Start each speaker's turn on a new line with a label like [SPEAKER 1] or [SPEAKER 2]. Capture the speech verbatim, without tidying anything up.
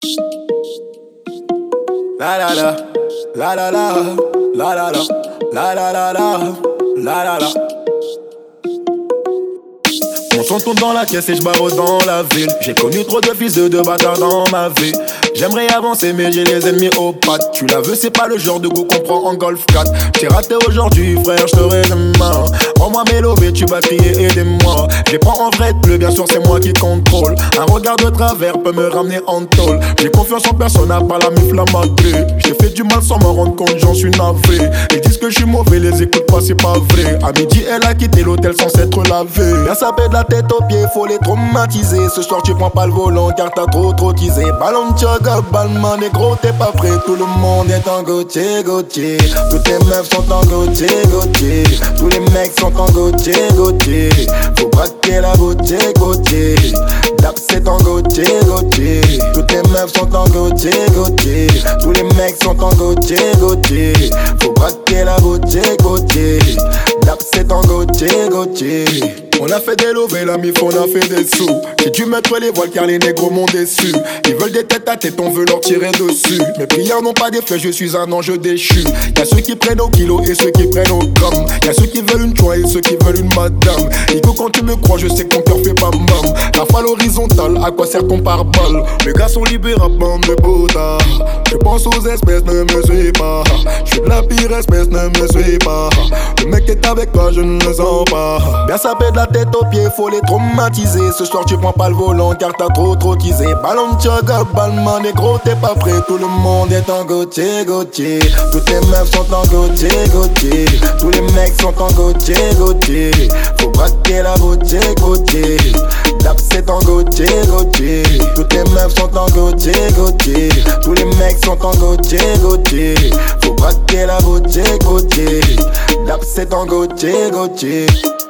[SPEAKER 1] La la la, la la la, la la la, la la la la, la la la. Mon son tourne dans la caisse et j'barre dans la ville. J'ai connu trop de fils de deux bâtards dans ma vie. J'aimerais avancer mais j'ai les ennemis aux pattes. Tu la veux, c'est pas le genre de go qu'on prend en golf quatre. J'ai raté aujourd'hui frère, j't'aurai demain. Rends-moi mes lovés, tu vas crier aidez-moi. J'ai pas en vrai de bleu, bien sûr c'est moi qui contrôle. Un regard de travers peut me ramener en tôle. J'ai confiance en personne, à part la mif la magrée. J'ai fait du mal sans m'en rendre compte, j'en suis navré. Ils disent que je suis mauvais, les écoute pas, c'est pas vrai. À midi elle a quitté l'hôtel sans s'être lavé. Bien sapé de la tête aux pieds, faut les traumatiser. Ce soir tu prends pas le volant car t'as trop trop teasé. Ballon tchaga, balman, négro t'es pas prêt. Tout le monde est en Gauthier, Gauthier. Toutes les meufs sont en Gauthier, Gauthier. Tous les mecs sont en Gauthier, Gauthier. Faut braquer la Gauthier, Gauthier. Dap c'est en Gauthier, Gauthier. Toutes les meufs sont en Gauthier, Gauthier. Tous les mecs sont en Gauthier, Gauthier. Faut braquer la Gauthier, Gauthier. Dap c'est en Gauthier, Gauthier. On a fait des lovés, la mif, on a fait des sous. J'ai dû mettre les voiles car les négros m'ont déçu. Ils veulent des têtes à tête, on veut leur tirer dessus. Mes prières n'ont pas d'effet, je suis un ange déchu. Y'a ceux qui prennent au kilo et ceux qui prennent au gramme. Y'a ceux qui veulent une joie et ceux qui veulent une madame. Nico, quand tu me crois, je sais que ton cœur fait pas mam. Rafale horizontale, à quoi sert ton pare-balles? Mes gars sont libérables, bande de potas. Je pense aux espèces, ne me suis pas. Je suis de la pire espèce, ne me suis pas. Le mec est avec toi, je ne le sens pas. Bien sapé de la tête aux pieds, faut les traumatiser. Ce soir tu prends pas le volant car t'as trop trop teasé. Ballon tchaga, balman, négro t'es pas prêt. Tout le monde est en Gauthier, Gauthier. Toutes les meufs sont en Gauthier, Gauthier. Tous les mecs sont en Gauthier, Gauthier. Faut braquer la Gauthier, Gauthier. Dap c'est en Gauthier, Gauthier. Toutes les meufs sont en Gauthier, Gauthier. Tous les mecs sont en Gauthier, Gauthier. Faut braquer la Gauthier, Gauthier. Dap c'est en Gauthier, Gauthier.